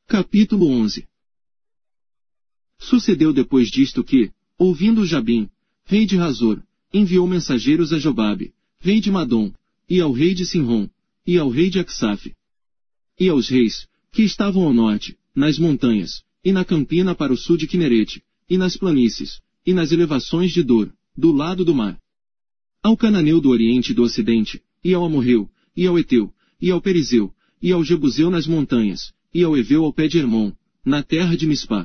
Capítulo 11. Sucedeu depois disto que, ouvindo Jabim, rei de Hazor, enviou mensageiros a Jobabe, rei de Madom, e ao rei de Sinrom, e ao rei de Aksaf, e aos reis, que estavam ao norte, nas montanhas, e na campina para o sul de Quinerete, e nas planícies, e nas elevações de Dor, do lado do mar. Ao cananeu do oriente e do ocidente, e ao amorreu, e ao eteu, e ao perizeu, e ao jebuseu nas montanhas, e ao eveu ao pé de Hermon, na terra de Mispá.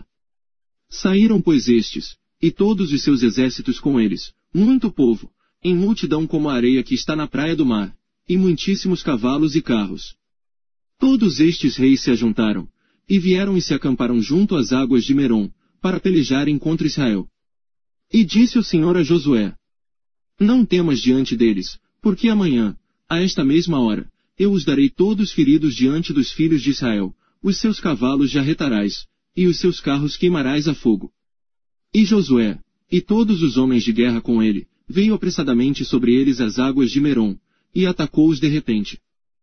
Saíram pois estes, e todos os seus exércitos com eles, muito povo, em multidão como a areia que está na praia do mar, e muitíssimos cavalos e carros. Todos estes reis se ajuntaram, e vieram e se acamparam junto às águas de Merom, para pelejarem contra Israel. E disse o Senhor a Josué: Não temas diante deles, porque amanhã, a esta mesma hora, eu os darei todos feridos diante dos filhos de Israel, os seus cavalos jarretarás, e os seus carros queimarás a fogo. E Josué, e todos os homens de guerra com ele, veio apressadamente sobre eles as águas de Merom, e atacou-os de repente.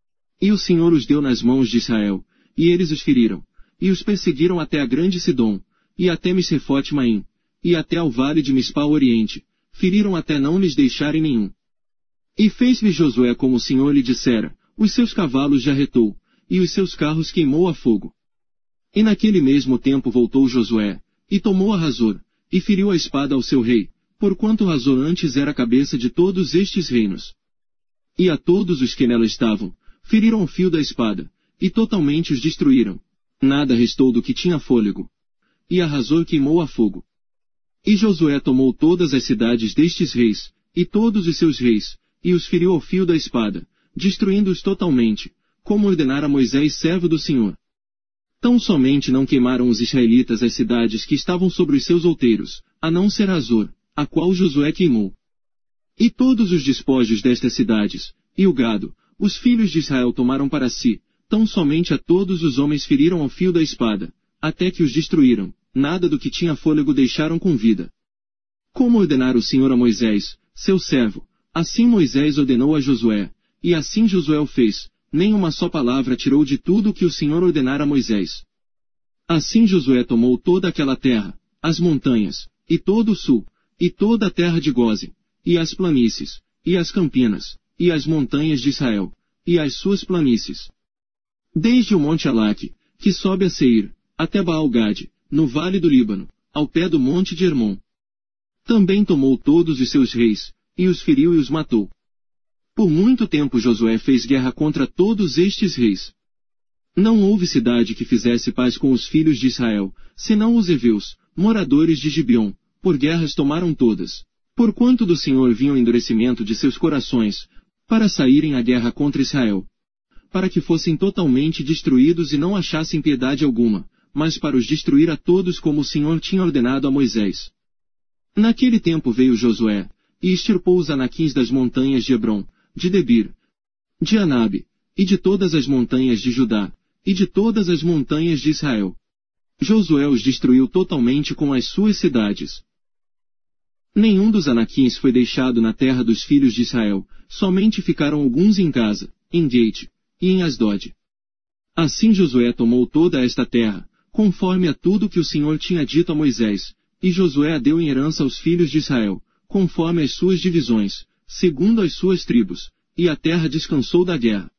E o Senhor os deu nas mãos de Israel, e eles os feriram, e os perseguiram até a grande Sidom, e até Misrefote-Maim, e até ao vale de Mispá ao oriente, feriram até não lhes deixarem nenhum. E fez-lhe Josué como o Senhor lhe dissera, os seus cavalos jarretou, e os seus carros queimou a fogo. E naquele mesmo tempo voltou Josué, e tomou a Hazor, e feriu a espada ao seu rei, porquanto Hazor antes era a cabeça de todos estes reinos. E a todos os que nela estavam, feriram o fio da espada, e totalmente os destruíram. Nada restou do que tinha fôlego. E a Hazor queimou a fogo. E Josué tomou todas as cidades destes reis, e todos os seus reis, e os feriu ao fio da espada, destruindo-os totalmente, como ordenara Moisés servo do Senhor. Tão somente não queimaram os israelitas as cidades que estavam sobre os seus outeiros, a não ser Hazor, a qual Josué queimou. E todos os despojos destas cidades, e o gado, os filhos de Israel tomaram para si, tão somente a todos os homens feriram ao fio da espada, até que os destruíram, nada do que tinha fôlego deixaram com vida. Como ordenara o Senhor a Moisés, seu servo, assim Moisés ordenou a Josué, e assim Josué o fez, nem uma só palavra tirou de tudo o que o Senhor ordenara a Moisés. Assim Josué tomou toda aquela terra, as montanhas, e todo o sul, e toda a terra de Gósen, e as planícies, e as campinas, e as montanhas de Israel, e as suas planícies. Desde o monte Alaque, que sobe a Seir, até Baal-Gade, no vale do Líbano, ao pé do monte de Hermon. Também tomou todos os seus reis, e os feriu e os matou. Por muito tempo Josué fez guerra contra todos estes reis. Não houve cidade que fizesse paz com os filhos de Israel, senão os heveus, moradores de Gibeon, por guerras tomaram todas. Porquanto do Senhor vinha o endurecimento de seus corações, para saírem à guerra contra Israel. Para que fossem totalmente destruídos e não achassem piedade alguma, mas para os destruir a todos como o Senhor tinha ordenado a Moisés. Naquele tempo veio Josué, e extirpou os anaquins das montanhas de Hebrom, de Debir, de Anabe, e de todas as montanhas de Judá, e de todas as montanhas de Israel. Josué os destruiu totalmente com as suas cidades. Nenhum dos anaquins foi deixado na terra dos filhos de Israel, somente ficaram alguns em casa, em Gate, e em Asdod. Assim Josué tomou toda esta terra, conforme a tudo que o Senhor tinha dito a Moisés, e Josué a deu em herança aos filhos de Israel, conforme as suas divisões, segundo as suas tribos, e a terra descansou da guerra.